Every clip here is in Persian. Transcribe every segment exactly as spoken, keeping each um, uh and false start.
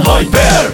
هایپر.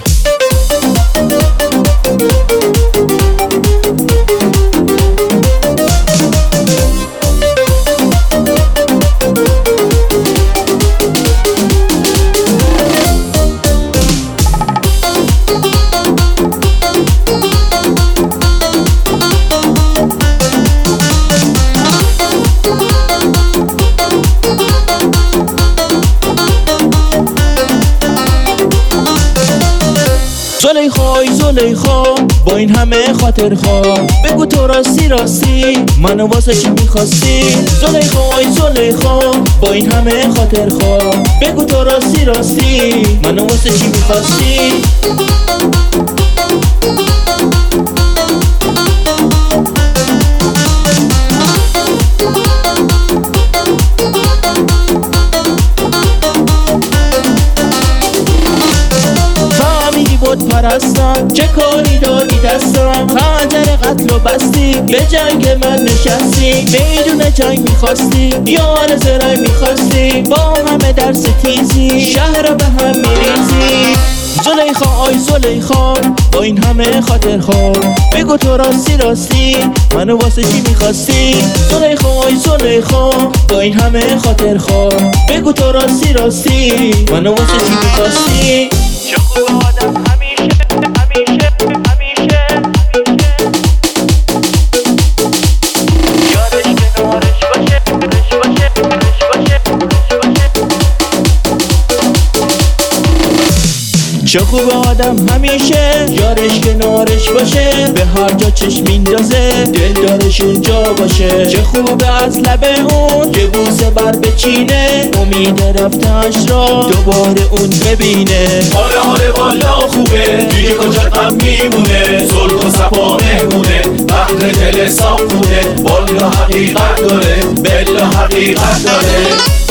زلیخای زلیخا با این همه خاطر خواه، بگو تو راستی راستی منو واسه چی میخواستی؟ زلیخای زلیخا با این همه خاطر خواه، بگو تو راستی راستی منو واسه چی میخواستی؟ بود پرستم چه کاری دادی دستم، خنجر قتل و بستی به جنگ من نشستی، میدون جنگ میخواستی یار زرنگ میخواستی، با همه درس تیزی شهر رو به هم میریزی. زلیخا آی زلیخا با این همه خاطر خواه، بگو تو راستی راستی منو واسه چی میخواستی؟ زلیخا آی زلیخا با این همه خاطر خواه، بگو تو راستی راستی منو واسه چی میخواستی؟ چه خوب آدم همیشه همیشه همیشه یارش کنارش باشه رش باشه رش باشه رش باشه. چه خوب آدم همیشه یارش کنارش باشه، به هر جا چشم میندازه دل دارش اونجا باشه. چه خوبه از لب اون یه بوسه بر بچینه، امید رفتنش را دوباره اون ببینه. آره آره والا خوبه دیگه کجا غم میمونه، صلح و صفا مهمونه بحر دل صافونه، والا حقیقت داره بلا حقیقت داره.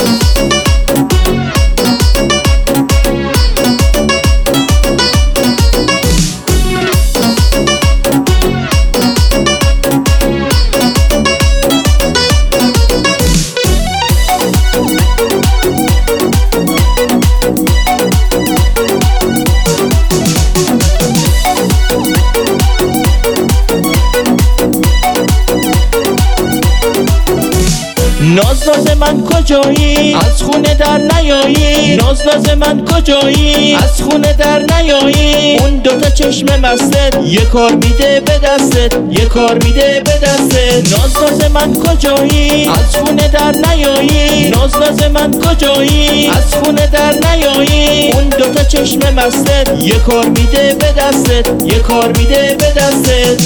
ناز ناز من کجایی از خونه در نیایی، ناز ناز من کجایی از خونه در نیایی. اون دوتا چشم مستت یه کار میده به دستت یه کار میده به دستت. ناز ناز من کجایی از خونه در نیایی، ناز ناز من کجایی از خونه در نیایی. اون دوتا چشم مستت یه کار میده به دستت یه کار میده به دستت.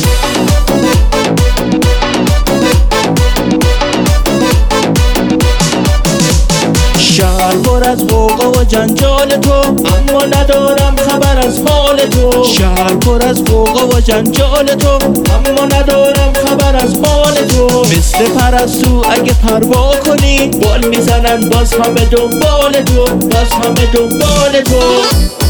شهر پر از غوغا و جنجال تو، اما ندارم خبر از حال تو. شهر پر از غوغا و جنجال تو، اما ندارم خبر از حال تو. مثل پرستو اگه پروا کنی بال میزنن باز همه دنبال تو، باز همه دنبال تو.